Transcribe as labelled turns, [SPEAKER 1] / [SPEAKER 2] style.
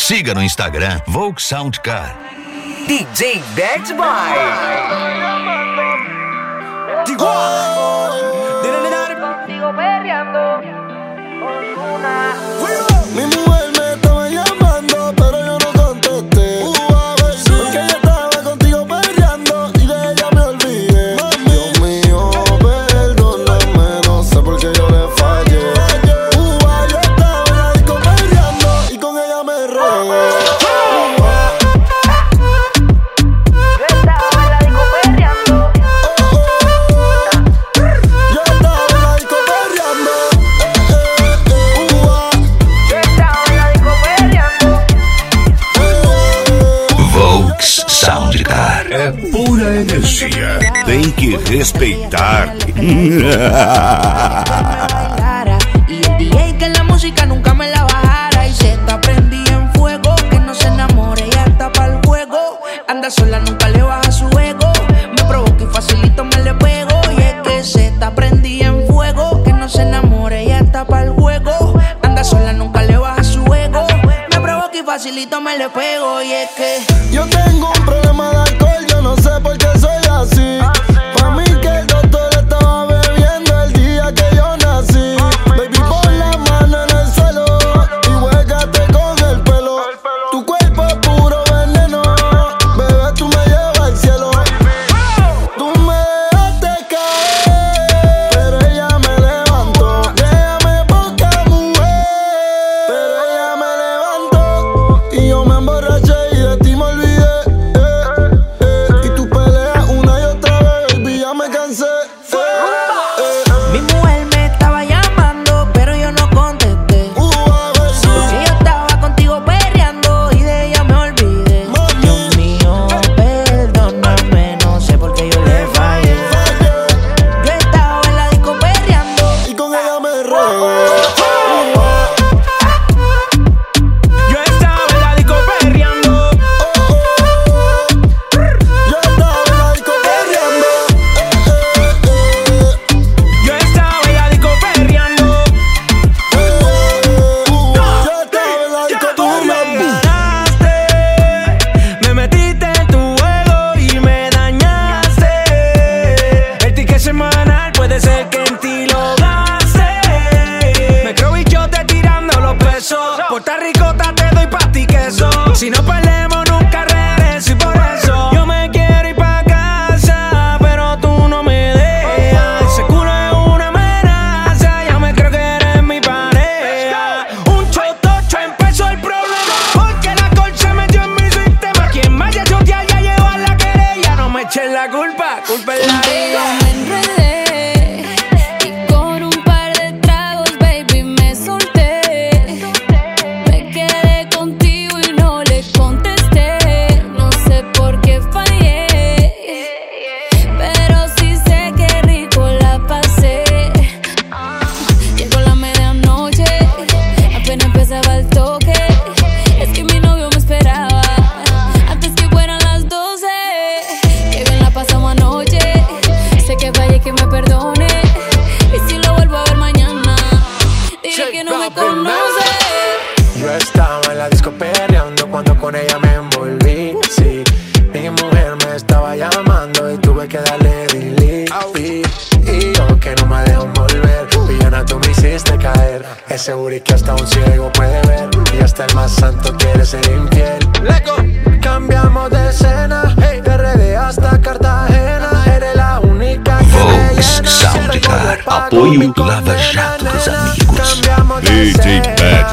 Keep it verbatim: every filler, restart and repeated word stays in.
[SPEAKER 1] Siga no Instagram Volks Soundcar.
[SPEAKER 2] D J Bad Boy.
[SPEAKER 3] Sigo perreando con una.
[SPEAKER 4] Mi mujer me estaba llamando, pero yo no contesté. Uh, porque ella estaba contigo perreando y de ella me olvidé. Dios mío, perdóname, no sé por qué yo le fallé. Uh, yo estaba en la disco perreando y con ella me regué.
[SPEAKER 1] Soundcar.
[SPEAKER 5] É pura energia. Tem que respeitar.
[SPEAKER 6] Y el D J que la música nunca me la bajara. Y se está prendida en fuego, que no se enamore, ya está pa'l juego. Anda sola, nunca le baja su ego. Me provoca y facilito me le pego. Y es que se está prendida en fuego, que no se enamore, ya está pa'l juego. Anda sola, nunca le baja su ego. Me provoca y facilito me le pego. Y es que
[SPEAKER 4] yo tengo un problema de alcohol, yo no sé por qué soy así. Pa' mí que el doctor estaba bebiendo el día que yo nací. Baby, pon la mano en el suelo y huélgate con el pelo. Tu cuerpo es puro veneno, bebé, tú me llevas al cielo. Tú me dejaste caer, pero ella me levantó. Déjame poca mujer, pero ella me levantó. Y yo me emborraché y de ti me olvidé.
[SPEAKER 6] mi mujer me estaba llamando, pero yo no contesté. Porque yo estaba contigo perreando y de ella me olvidé. Dios mío, perdóname, no sé por qué yo le fallé. Yo estaba en la disco perreando
[SPEAKER 4] y con ella me regué.
[SPEAKER 7] Yo estaba en la disco perreando.
[SPEAKER 4] Yo estaba en la disco perreando.
[SPEAKER 7] Yo estaba en la disco perreando.
[SPEAKER 4] Yo estaba en la disco
[SPEAKER 7] Tú me
[SPEAKER 4] perreando.
[SPEAKER 7] ganaste, me metiste en tu juego y me dañaste. El ticket semanal puede ser que en ti lo gaste. Me creo bichote tirando los pesos. Puerto Ricota te doy pa' ti queso. Si no perdemos nunca regreso y por eso yo me quiero ir pa' casa, pero tú no me dejas. Ese culo es una amenaza, ya me creo que eres mi pareja. Un chotocho empezó el problema, porque la alcohol se metió en mi sistema. Quien vaya a chotear ya lleva la querella. No me echen la culpa, culpa es la
[SPEAKER 8] Contigo
[SPEAKER 7] mía.
[SPEAKER 8] me enredé y con un par de tragos, baby, me solté. Me quedé contigo y no le contesté. No sé por qué fallé, pero sí sé que rico la pasé. Llegó la medianoche, apenas empezaba el toque. Es que mi novio me esperaba antes que fueran las doce. Qué bien la pasamos anoche. Sé que fallé, que me perdone. Y si lo vuelvo a ver mañana, diré que no me conoce.
[SPEAKER 9] Yo estaba en la disco perreando cuando con ella me envolví. Sí, mi mujer me estaba llamando y tuve que darle delete. Y yo que no me dejo volver, villana, tú me hiciste caer. Ese booty que hasta un ciego puede ver, y hasta el más santo quiere ser infiel. Leco, cambiamos de escena, hey, de R D hasta Cartagena. Eres la única que me
[SPEAKER 1] Volks
[SPEAKER 9] llena.
[SPEAKER 1] Soundcar. Apoio Lava Jato dos amigos.
[SPEAKER 5] D J Bad